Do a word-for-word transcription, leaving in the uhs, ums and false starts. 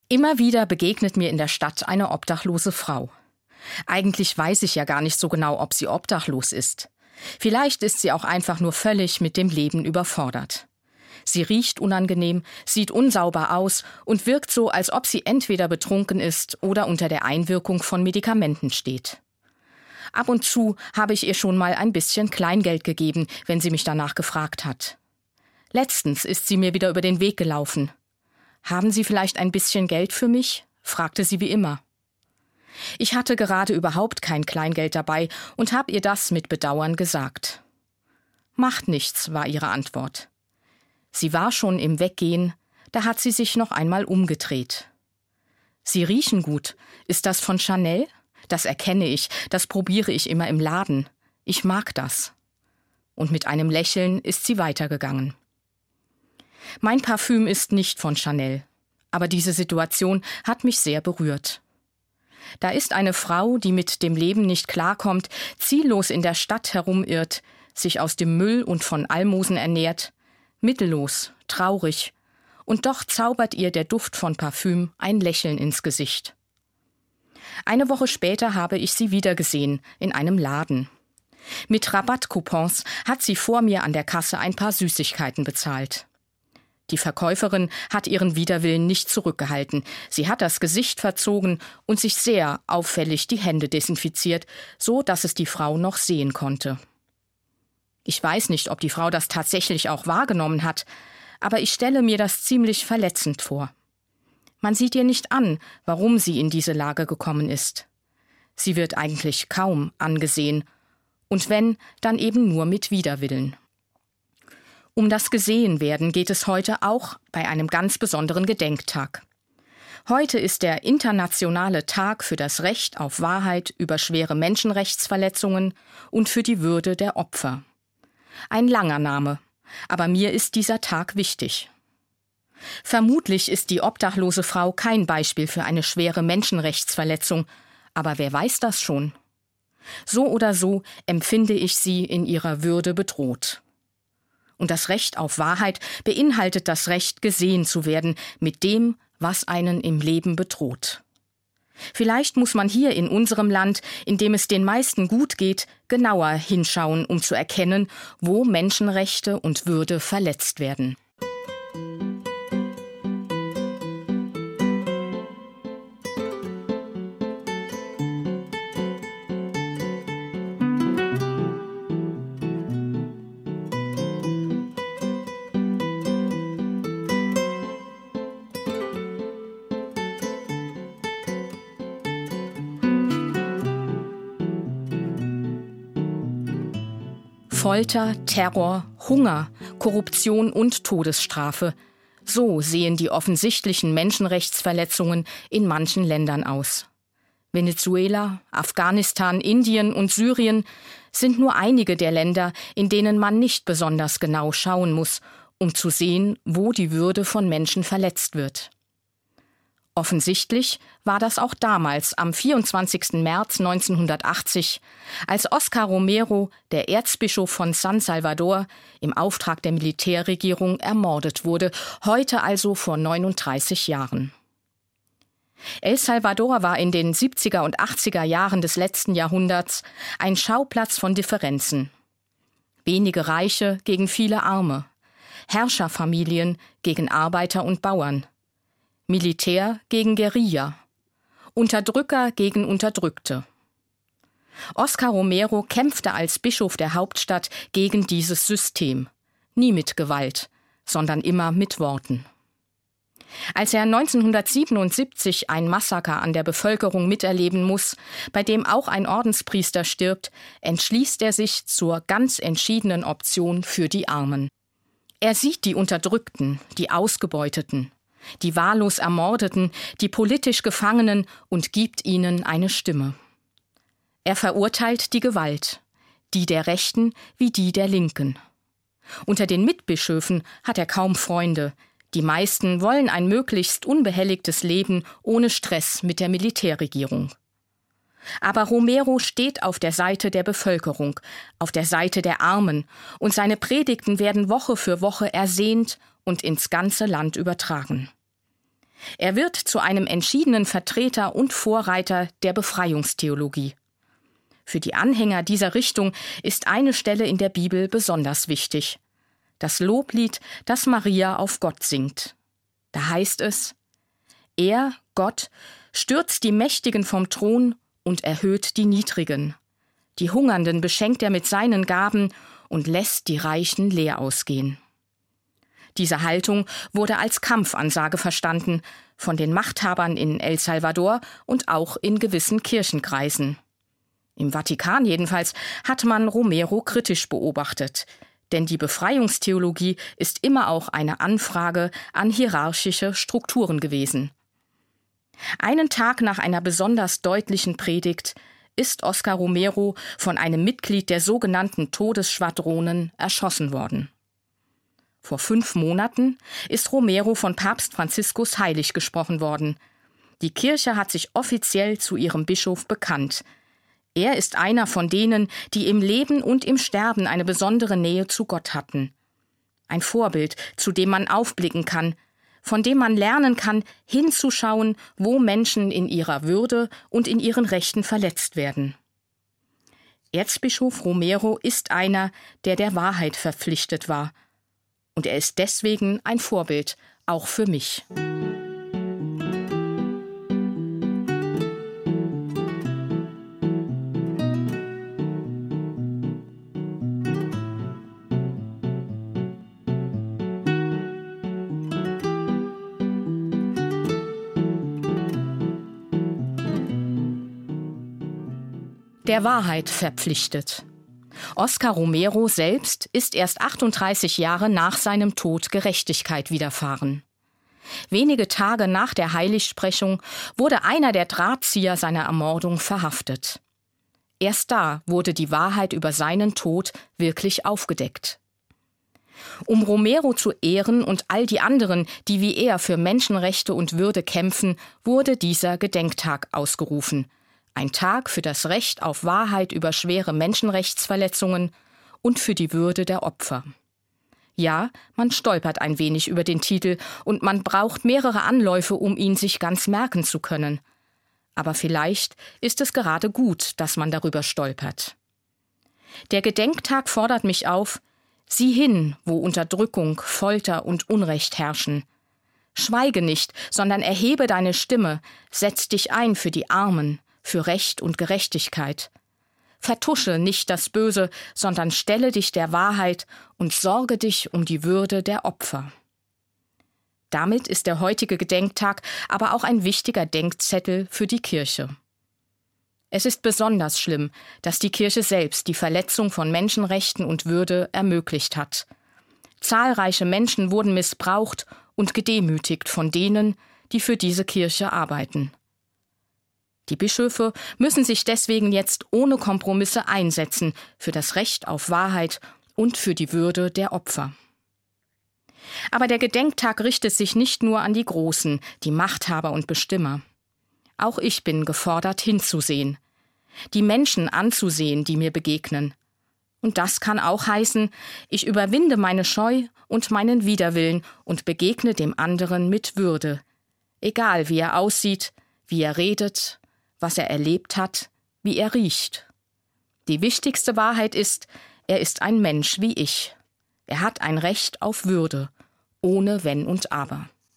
Immer wieder begegnet mir in der Stadt eine obdachlose Frau. Eigentlich weiß ich ja gar nicht so genau, ob sie obdachlos ist. Vielleicht ist sie auch einfach nur völlig mit dem Leben überfordert. Sie riecht unangenehm, sieht unsauber aus und wirkt so, als ob sie entweder betrunken ist oder unter der Einwirkung von Medikamenten steht. Ab und zu habe ich ihr schon mal ein bisschen Kleingeld gegeben, wenn sie mich danach gefragt hat. Letztens ist sie mir wieder über den Weg gelaufen. »Haben Sie vielleicht ein bisschen Geld für mich?« fragte sie wie immer. Ich hatte gerade überhaupt kein Kleingeld dabei und habe ihr das mit Bedauern gesagt. »Macht nichts«, war ihre Antwort. Sie war schon im Weggehen, da hat sie sich noch einmal umgedreht. »Sie riechen gut. Ist das von Chanel? Das erkenne ich, das probiere ich immer im Laden. Ich mag das.« Und mit einem Lächeln ist sie weitergegangen. Mein Parfüm ist nicht von Chanel, aber diese Situation hat mich sehr berührt. Da ist eine Frau, die mit dem Leben nicht klarkommt, ziellos in der Stadt herumirrt, sich aus dem Müll und von Almosen ernährt, mittellos, traurig, und doch zaubert ihr der Duft von Parfüm ein Lächeln ins Gesicht. Eine Woche später habe ich sie wieder gesehen, in einem Laden. Mit Rabattcoupons hat sie vor mir an der Kasse ein paar Süßigkeiten bezahlt. Die Verkäuferin hat ihren Widerwillen nicht zurückgehalten. Sie hat das Gesicht verzogen und sich sehr auffällig die Hände desinfiziert, so dass es die Frau noch sehen konnte. Ich weiß nicht, ob die Frau das tatsächlich auch wahrgenommen hat, aber ich stelle mir das ziemlich verletzend vor. Man sieht ihr nicht an, warum sie in diese Lage gekommen ist. Sie wird eigentlich kaum angesehen, und wenn, dann eben nur mit Widerwillen. Um das Gesehenwerden geht es heute auch bei einem ganz besonderen Gedenktag. Heute ist der internationale Tag für das Recht auf Wahrheit über schwere Menschenrechtsverletzungen und für die Würde der Opfer. Ein langer Name, aber mir ist dieser Tag wichtig. Vermutlich ist die obdachlose Frau kein Beispiel für eine schwere Menschenrechtsverletzung, aber wer weiß das schon? So oder so empfinde ich sie in ihrer Würde bedroht. Und das Recht auf Wahrheit beinhaltet das Recht, gesehen zu werden mit dem, was einen im Leben bedroht. Vielleicht muss man hier in unserem Land, in dem es den meisten gut geht, genauer hinschauen, um zu erkennen, wo Menschenrechte und Würde verletzt werden. Folter, Terror, Hunger, Korruption und Todesstrafe. So sehen die offensichtlichen Menschenrechtsverletzungen in manchen Ländern aus. Venezuela, Afghanistan, Indien und Syrien sind nur einige der Länder, in denen man nicht besonders genau schauen muss, um zu sehen, wo die Würde von Menschen verletzt wird. Offensichtlich war das auch damals am vierundzwanzigsten März neunzehnhundertachtzig, als Oscar Romero, der Erzbischof von San Salvador, im Auftrag der Militärregierung ermordet wurde, heute also vor neununddreißig Jahren. El Salvador war in den siebziger und achtziger Jahren des letzten Jahrhunderts ein Schauplatz von Differenzen. Wenige Reiche gegen viele Arme, Herrscherfamilien gegen Arbeiter und Bauern, Militär gegen Guerilla, Unterdrücker gegen Unterdrückte. Oscar Romero kämpfte als Bischof der Hauptstadt gegen dieses System, nie mit Gewalt, sondern immer mit Worten. Als er neunzehnhundertsiebenundsiebzig ein Massaker an der Bevölkerung miterleben muss, bei dem auch ein Ordenspriester stirbt, entschließt er sich zur ganz entschiedenen Option für die Armen. Er sieht die Unterdrückten, die Ausgebeuteten, die wahllos Ermordeten, die politisch Gefangenen und gibt ihnen eine Stimme. Er verurteilt die Gewalt, die der Rechten wie die der Linken. Unter den Mitbischöfen hat er kaum Freunde. Die meisten wollen ein möglichst unbehelligtes Leben ohne Stress mit der Militärregierung. Aber Romero steht auf der Seite der Bevölkerung, auf der Seite der Armen, und seine Predigten werden Woche für Woche ersehnt und ins ganze Land übertragen. Er wird zu einem entschiedenen Vertreter und Vorreiter der Befreiungstheologie. Für die Anhänger dieser Richtung ist eine Stelle in der Bibel besonders wichtig: das Loblied, das Maria auf Gott singt. Da heißt es: Er, Gott, stürzt die Mächtigen vom Thron und erhöht die Niedrigen. Die Hungernden beschenkt er mit seinen Gaben und lässt die Reichen leer ausgehen. Diese Haltung wurde als Kampfansage verstanden, von den Machthabern in El Salvador und auch in gewissen Kirchenkreisen. Im Vatikan jedenfalls hat man Romero kritisch beobachtet, denn die Befreiungstheologie ist immer auch eine Anfrage an hierarchische Strukturen gewesen. Einen Tag nach einer besonders deutlichen Predigt ist Oscar Romero von einem Mitglied der sogenannten Todesschwadronen erschossen worden. Vor fünf Monaten ist Romero von Papst Franziskus heilig gesprochen worden. Die Kirche hat sich offiziell zu ihrem Bischof bekannt. Er ist einer von denen, die im Leben und im Sterben eine besondere Nähe zu Gott hatten. Ein Vorbild, zu dem man aufblicken kann, von dem man lernen kann, hinzuschauen, wo Menschen in ihrer Würde und in ihren Rechten verletzt werden. Erzbischof Romero ist einer, der der Wahrheit verpflichtet war. Und er ist deswegen ein Vorbild, auch für mich. Der Wahrheit verpflichtet. Oscar Romero selbst ist erst achtunddreißig Jahre nach seinem Tod Gerechtigkeit widerfahren. Wenige Tage nach der Heiligsprechung wurde einer der Drahtzieher seiner Ermordung verhaftet. Erst da wurde die Wahrheit über seinen Tod wirklich aufgedeckt. Um Romero zu ehren und all die anderen, die wie er für Menschenrechte und Würde kämpfen, wurde dieser Gedenktag ausgerufen. Ein Tag für das Recht auf Wahrheit über schwere Menschenrechtsverletzungen und für die Würde der Opfer. Ja, man stolpert ein wenig über den Titel und man braucht mehrere Anläufe, um ihn sich ganz merken zu können. Aber vielleicht ist es gerade gut, dass man darüber stolpert. Der Gedenktag fordert mich auf: Sieh hin, wo Unterdrückung, Folter und Unrecht herrschen. Schweige nicht, sondern erhebe deine Stimme, setz dich ein für die Armen, für Recht und Gerechtigkeit. Vertusche nicht das Böse, sondern stelle dich der Wahrheit und sorge dich um die Würde der Opfer. Damit ist der heutige Gedenktag aber auch ein wichtiger Denkzettel für die Kirche. Es ist besonders schlimm, dass die Kirche selbst die Verletzung von Menschenrechten und Würde ermöglicht hat. Zahlreiche Menschen wurden missbraucht und gedemütigt von denen, die für diese Kirche arbeiten. Die Bischöfe müssen sich deswegen jetzt ohne Kompromisse einsetzen für das Recht auf Wahrheit und für die Würde der Opfer. Aber der Gedenktag richtet sich nicht nur an die Großen, die Machthaber und Bestimmer. Auch ich bin gefordert, hinzusehen, die Menschen anzusehen, die mir begegnen. Und das kann auch heißen, ich überwinde meine Scheu und meinen Widerwillen und begegne dem anderen mit Würde, egal wie er aussieht, wie er redet, was er erlebt hat, wie er riecht. Die wichtigste Wahrheit ist, er ist ein Mensch wie ich. Er hat ein Recht auf Würde, ohne Wenn und Aber.